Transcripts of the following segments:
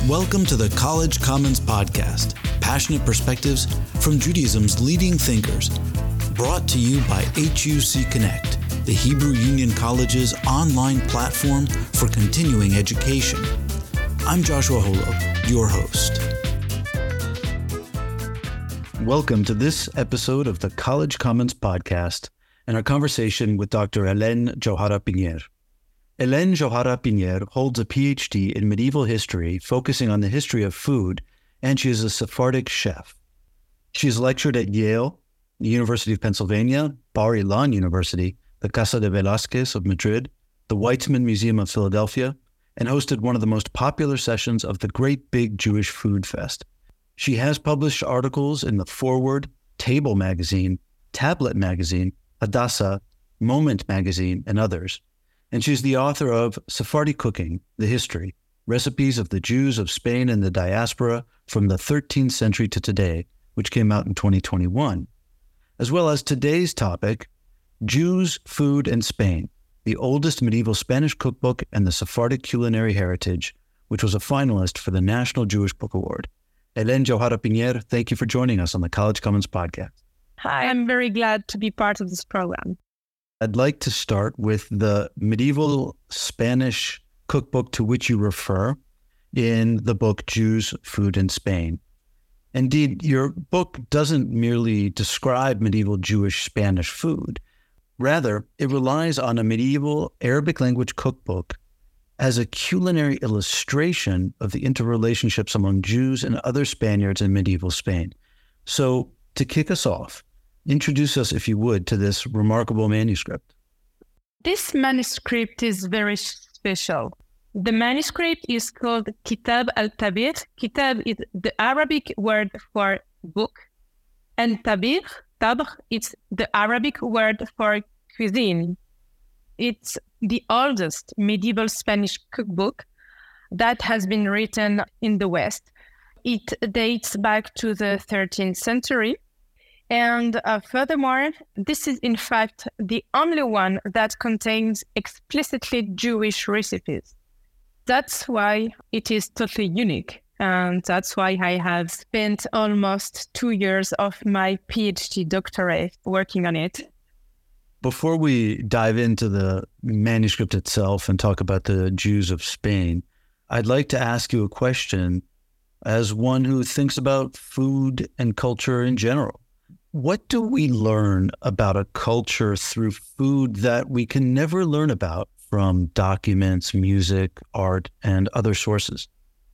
Welcome to the College Commons Podcast, passionate perspectives from Judaism's leading thinkers, brought to you by HUC Connect, the Hebrew Union College's online platform for continuing education. I'm Joshua Holub, your host. Welcome to this episode of the College Commons Podcast and our conversation with Dr. Hélène Johara-Pinière. Hélène Johara-Pinière holds a PhD in medieval history, focusing on the history of food, and she is a Sephardic chef. She has lectured at Yale, the University of Pennsylvania, Bar-Ilan University, the Casa de Velázquez of Madrid, the Weizmann Museum of Philadelphia, and hosted one of the most popular sessions of the Great Big Jewish Food Fest. She has published articles in the Forward, Table Magazine, Tablet Magazine, Hadassah, Moment Magazine, and others. And she's the author of Sephardi Cooking, The History, Recipes of the Jews of Spain and the Diaspora from the 13th Century to Today, which came out in 2021, as well as today's topic, Jews, Food, and Spain, the oldest medieval Spanish cookbook and the Sephardic culinary heritage, which was a finalist for the National Jewish Book Award. Hélène Johara-Pinière, thank you for joining us on the College Commons Podcast. Hi, I'm very glad to be part of this program. I'd like to start with the medieval Spanish cookbook to which you refer in the book Jews, Food, and Spain. Indeed, your book doesn't merely describe medieval Jewish Spanish food. Rather, it relies on a medieval Arabic language cookbook as a culinary illustration of the interrelationships among Jews and other Spaniards in medieval Spain. So, to kick us off, introduce us, if you would, to this remarkable manuscript. This manuscript is very special. The manuscript is called Kitab al-Tabikh. Kitab is the Arabic word for book, and Tabikh, it's the Arabic word for cuisine. It's the oldest medieval Spanish cookbook that has been written in the West. It dates back to the 13th century. And furthermore, this is in fact the only one that contains explicitly Jewish recipes. That's why it is totally unique. And that's why I have spent almost 2 years of my PhD doctorate working on it. Before we dive into the manuscript itself and talk about the Jews of Spain, I'd like to ask you a question as one who thinks about food and culture in general. What do we learn about a culture through food that we can never learn about from documents, music, art, and other sources?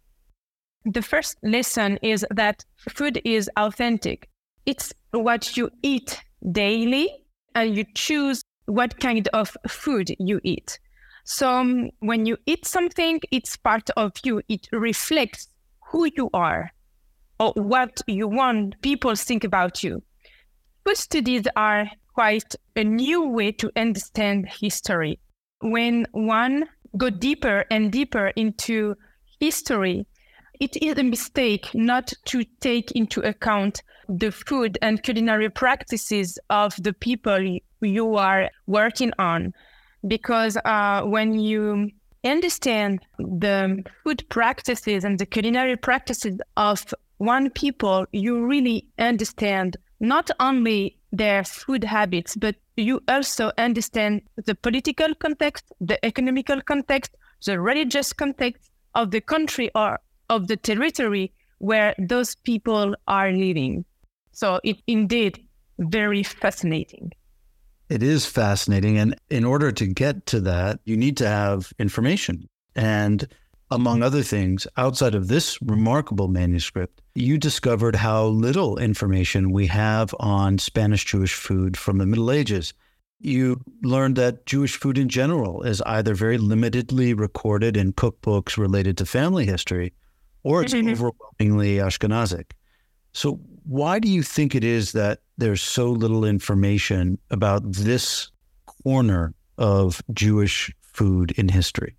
The first lesson is that food is authentic. It's what you eat daily, and you choose what kind of food you eat. So when you eat something, it's part of you. It reflects who you are or what you want people think about you. Food studies are quite a new way to understand history. When one goes deeper and deeper into history, it is a mistake not to take into account the food and culinary practices of the people you are working on. Because when you understand the food practices and the culinary practices of one people, you really understand not only their food habits, but you also understand the political context, the economical context, the religious context of the country or of the territory where those people are living. So it's indeed very fascinating. It is fascinating. And in order to get to that, you need to have information. And among other things, outside of this remarkable manuscript, you discovered how little information we have on Spanish Jewish food from the Middle Ages. You learned that Jewish food in general is either very limitedly recorded in cookbooks related to family history, or it's overwhelmingly Ashkenazic. So why do you think it is that there's so little information about this corner of Jewish food in history?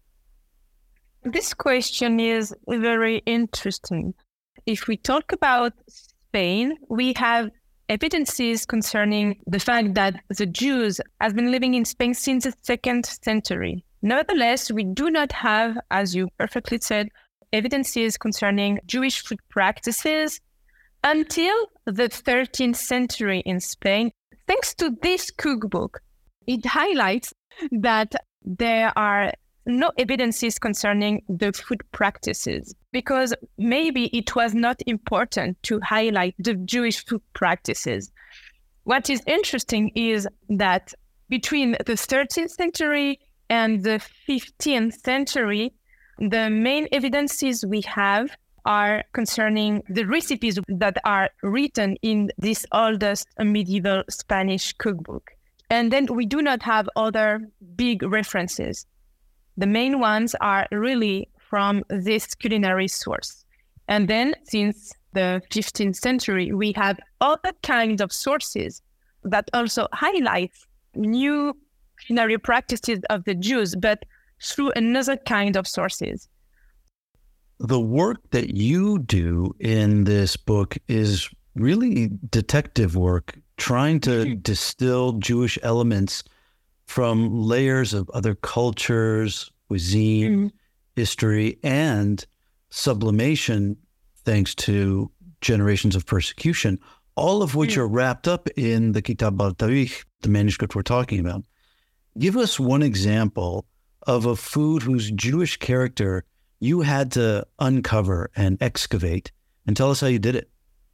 This question is very interesting. If we talk about Spain, we have evidences concerning the fact that the Jews have been living in Spain since the 2nd century. Nevertheless, we do not have, as you perfectly said, evidences concerning Jewish food practices until the 13th century in Spain. Thanks to this cookbook, it highlights that there are no evidences concerning the food practices because maybe it was not important to highlight the Jewish food practices. What is interesting is that between the 13th century and the 15th century, the main evidences we have are concerning the recipes that are written in this oldest medieval Spanish cookbook. And then we do not have other big references. The main ones are really from this culinary source. And then since the 15th century, we have other kinds of sources that also highlight new culinary practices of the Jews, but through another kind of sources. The work that you do in this book is really detective work, trying to distill Jewish elements from layers of other cultures, cuisine, history, and sublimation, thanks to generations of persecution, all of which are wrapped up in the Kitab al-Tarikh, the manuscript we're talking about. Give us one example of a food whose Jewish character you had to uncover and excavate, and tell us how you did it.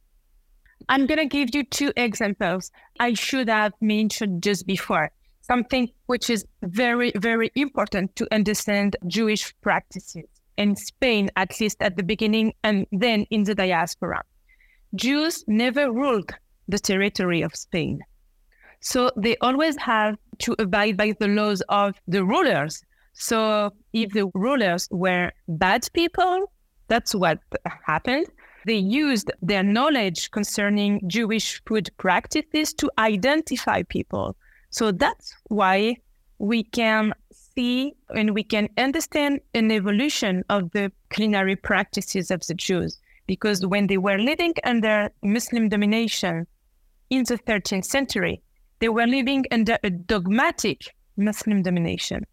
I'm going to give you two examples I should have mentioned just before. Something which is very, very important to understand Jewish practices in Spain, at least at the beginning, and then in the diaspora. Jews never ruled the territory of Spain. So they always have to abide by the laws of the rulers. So if the rulers were bad people, that's what happened. They used their knowledge concerning Jewish food practices to identify people. So that's why we can see and we can understand an evolution of the culinary practices of the Jews. Because when they were living under Muslim domination in the 13th century, they were living under a dogmatic Muslim domination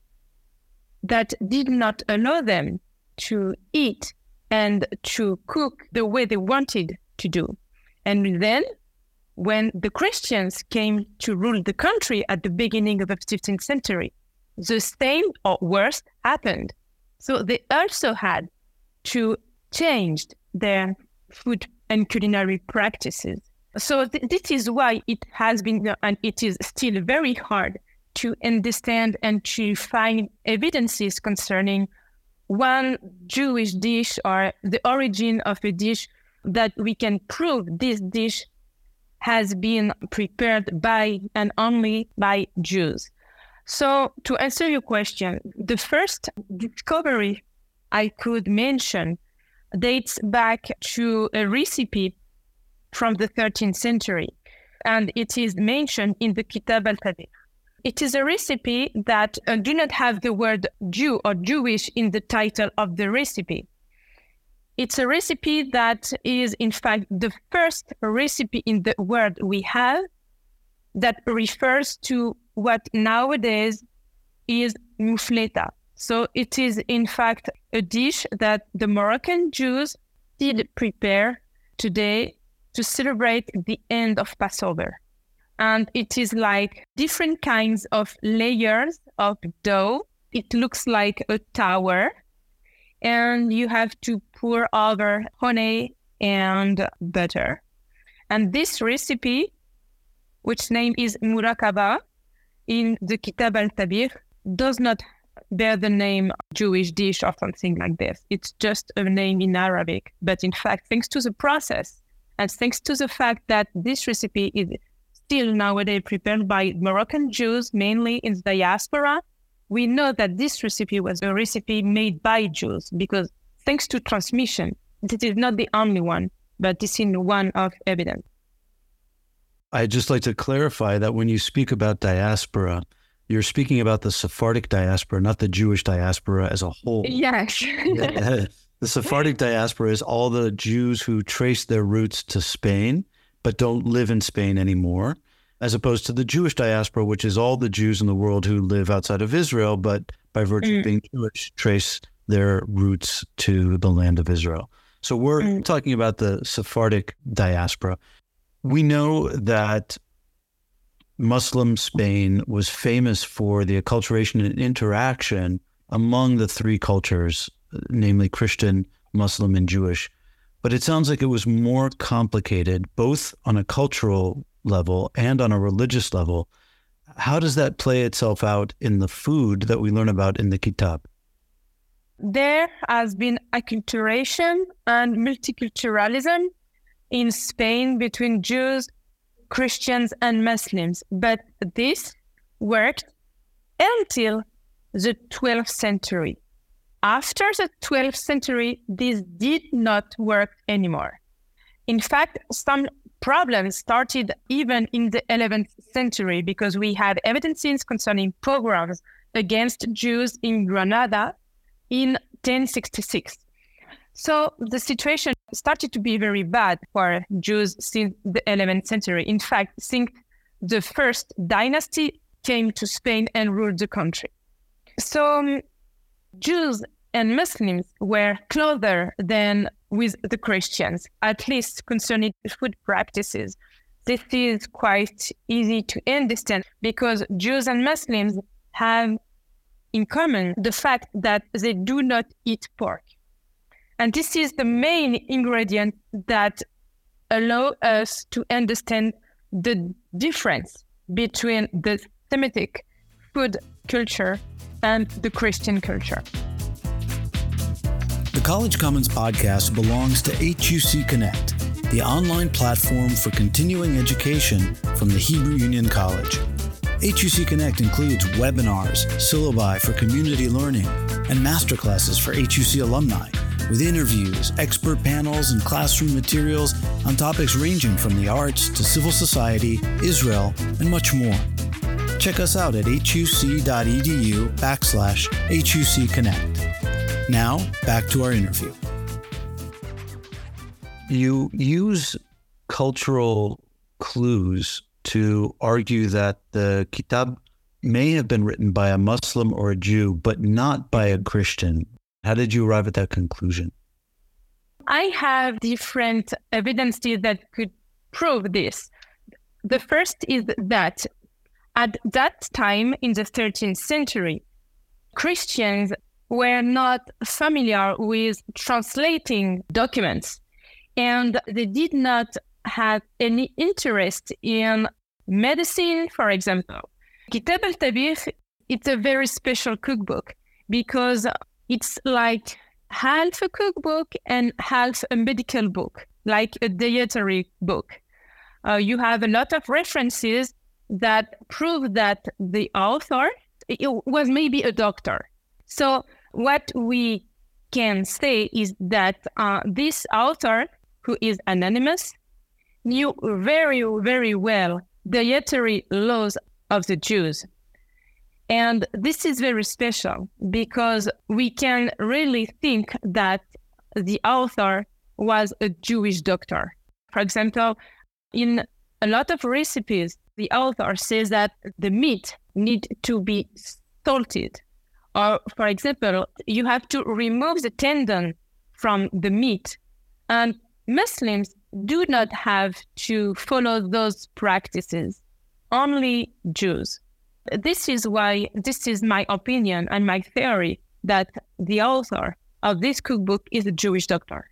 that did not allow them to eat and to cook the way they wanted to do. And then when the Christians came to rule the country at the beginning of the 15th century, the same or worse happened. So they also had to change their food and culinary practices. So this is why it has been, and it is still very hard to understand and to find evidences concerning one Jewish dish or the origin of a dish that we can prove this dish has been prepared by and only by Jews. So to answer your question, the first discovery I could mention dates back to a recipe from the 13th century, and it is mentioned in the Kitab al-Tarikh. It is a recipe that do not have the word Jew or Jewish in the title of the recipe. It's a recipe that is, in fact, the first recipe in the world we have that refers to what nowadays is moufleta. So it is, in fact, a dish that the Moroccan Jews did prepare today to celebrate the end of Passover. And it is like different kinds of layers of dough. It looks like a tower. And you have to pour over honey and butter. And this recipe, which name is murakaba, in the Kitab al-Tarikh, does not bear the name Jewish dish or something like this. It's just a name in Arabic. But in fact, thanks to the process, and thanks to the fact that this recipe is still nowadays prepared by Moroccan Jews, mainly in the diaspora, we know that this recipe was a recipe made by Jews because thanks to transmission, this is not the only one, but this is one of evidence. I'd just like to clarify that when you speak about diaspora, you're speaking about the Sephardic diaspora, not the Jewish diaspora as a whole. Yes. The Sephardic diaspora is all the Jews who trace their roots to Spain, but don't live in Spain anymore, as opposed to the Jewish diaspora, which is all the Jews in the world who live outside of Israel, but by virtue of being Jewish, trace their roots to the land of Israel. So we're talking about the Sephardic diaspora. We know that Muslim Spain was famous for the acculturation and interaction among the three cultures, namely Christian, Muslim, and Jewish. But it sounds like it was more complicated, both on a cultural level and on a religious level. How does that play itself out in the food that we learn about in the Kitab? There has been acculturation and multiculturalism in Spain between Jews, Christians, and Muslims, but this worked until the 12th century. After the 12th century, this did not work anymore. In fact, some problems started even in the 11th century because we had evidences concerning pogroms against Jews in Granada in 1066. So the situation started to be very bad for Jews since the 11th century. In fact, since the first dynasty came to Spain and ruled the country. So Jews and Muslims were closer than with the Christians, at least concerning food practices. This is quite easy to understand because Jews and Muslims have in common the fact that they do not eat pork. And this is the main ingredient that allow us to understand the difference between the Semitic food culture and the Christian culture. The College Commons podcast belongs to HUC Connect, the online platform for continuing education from the Hebrew Union College. HUC Connect includes webinars, syllabi for community learning, and masterclasses for HUC alumni, with interviews, expert panels, and classroom materials on topics ranging from the arts to civil society, Israel, and much more. Check us out at huc.edu/HUC Connect. Now, back to our interview. You use cultural clues to argue that the Kitab may have been written by a Muslim or a Jew, but not by a Christian. How did you arrive at that conclusion? I have different evidences that could prove this. The first is that at that time in the 13th century, Christians were not familiar with translating documents, and they did not have any interest in medicine, for example. Kitab al-Tabikh, it's a very special cookbook because it's like half a cookbook and half a medical book, like a dietary book. You have a lot of references that prove that the author was maybe a doctor. So what we can say is that this author, who is anonymous, knew very, very well dietary laws of the Jews. And this is very special because we can really think that the author was a Jewish doctor. For example, in a lot of recipes, the author says that the meat needs to be salted. Or, for example, you have to remove the tendon from the meat. And Muslims do not have to follow those practices, only Jews. This is why, this is my opinion and my theory, that the author of this cookbook is a Jewish doctor.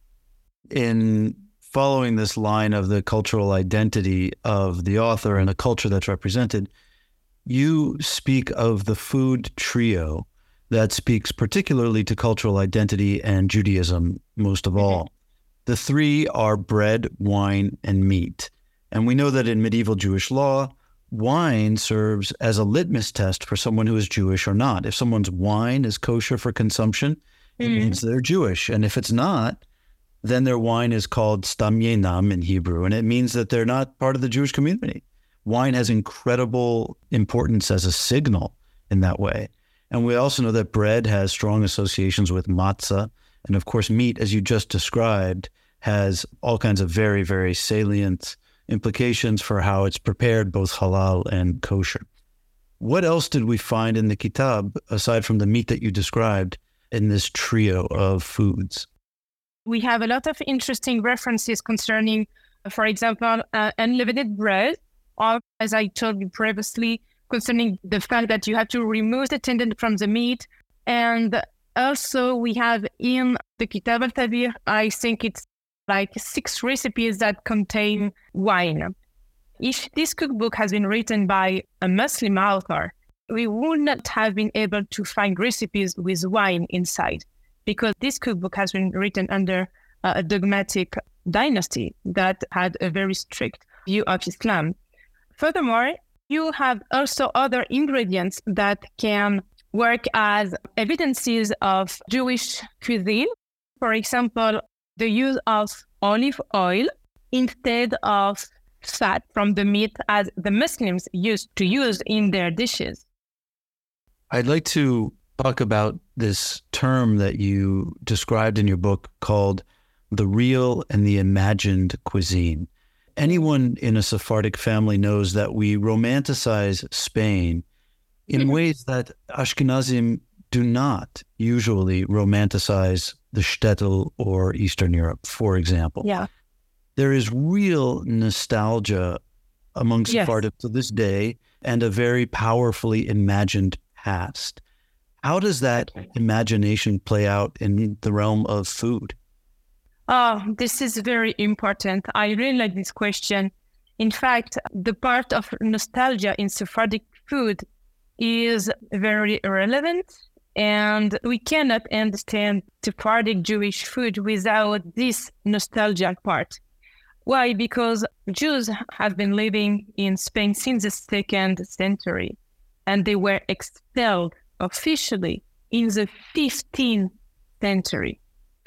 In following this line of the cultural identity of the author and the culture that's represented, you speak of the food trio that speaks particularly to cultural identity and Judaism most of all. The three are bread, wine, and meat. And we know that in medieval Jewish law, wine serves as a litmus test for someone who is Jewish or not. If someone's wine is kosher for consumption, it means they're Jewish. And if it's not, then their wine is called stam yenam in Hebrew, and it means that they're not part of the Jewish community. Wine has incredible importance as a signal in that way. And we also know that bread has strong associations with matzah. And of course, meat, as you just described, has all kinds of very, very salient implications for how it's prepared, both halal and kosher. What else did we find in the Kitab, aside from the meat that you described, in this trio of foods? We have a lot of interesting references concerning, for example, unleavened bread, or as I told you previously, concerning the fact that you have to remove the tendon from the meat. And also we have in the Kitab al-Tabir, I think it's like 6 recipes that contain wine. If this cookbook has been written by a Muslim author, we would not have been able to find recipes with wine inside, because this cookbook has been written under a dogmatic dynasty that had a very strict view of Islam. Furthermore, you have also other ingredients that can work as evidences of Jewish cuisine. For example, the use of olive oil instead of fat from the meat as the Muslims used to use in their dishes. I'd like to talk about this term that you described in your book called the real and the imagined cuisine. Anyone in a Sephardic family knows that we romanticize Spain in ways that Ashkenazim do not usually romanticize the shtetl or Eastern Europe, for example. Yeah. There is real nostalgia among Sephardic to this day and a very powerfully imagined past. How does that imagination play out in the realm of food? Oh, this is very important. I really like this question. In fact, the part of nostalgia in Sephardic food is very relevant, and we cannot understand Sephardic Jewish food without this nostalgia part. Why? Because Jews have been living in Spain since the 2nd century, and they were expelled officially in the 15th century.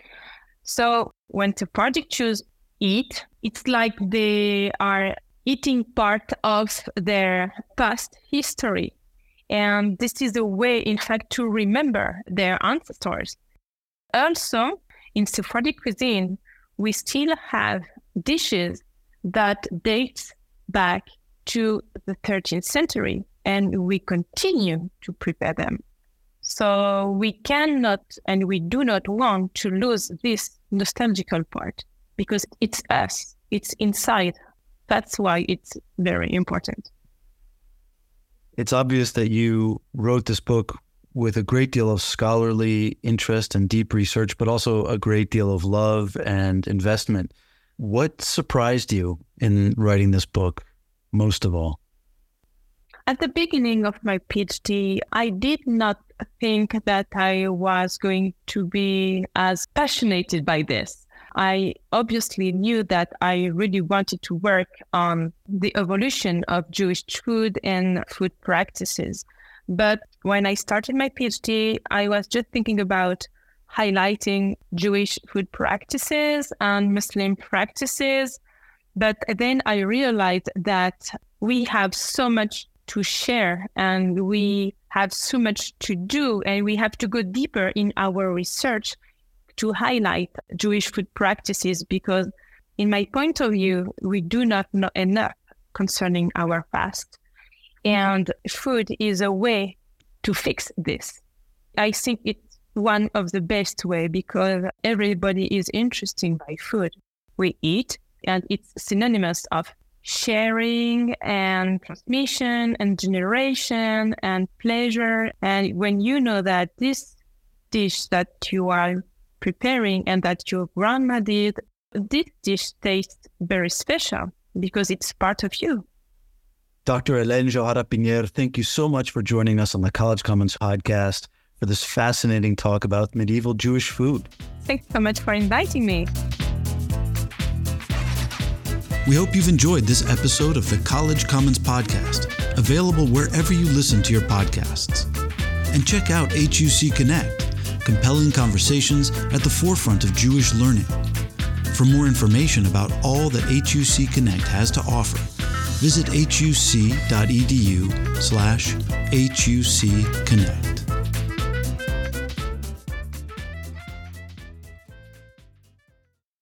So when Sephardic Jews eat, it's like they are eating part of their past history. And this is a way, in fact, to remember their ancestors. Also, in Sephardic cuisine, we still have dishes that date back to the 13th century, and we continue to prepare them. So we cannot and we do not want to lose this nostalgical part, because it's us, it's inside. That's why it's very important. It's obvious that you wrote this book with a great deal of scholarly interest and deep research, but also a great deal of love and investment. What surprised you in writing this book most of all? At the beginning of my PhD, I did not think that I was going to be as passionate by this. I obviously knew that I really wanted to work on the evolution of Jewish food and food practices. But when I started my PhD, I was just thinking about highlighting Jewish food practices and Muslim practices. But then I realized that we have so much to share and we have so much to do, and we have to go deeper in our research to highlight Jewish food practices, because in my point of view, we do not know enough concerning our past. And food is a way to fix this. I think it's one of the best way, because everybody is interested by food. We eat, and it's synonymous of sharing and transmission and generation and pleasure. And when you know that this dish that you are preparing and that your grandma did, this dish tastes very special because it's part of you. Dr. Hélène Johara-Pinheiro, thank you so much for joining us on the College Commons podcast for this fascinating talk about medieval Jewish food. Thanks so much for inviting me. We hope you've enjoyed this episode of the College Commons podcast, available wherever you listen to your podcasts. And check out HUC Connect, compelling conversations at the forefront of Jewish learning. For more information about all that HUC Connect has to offer, visit huc.edu/HUC Connect.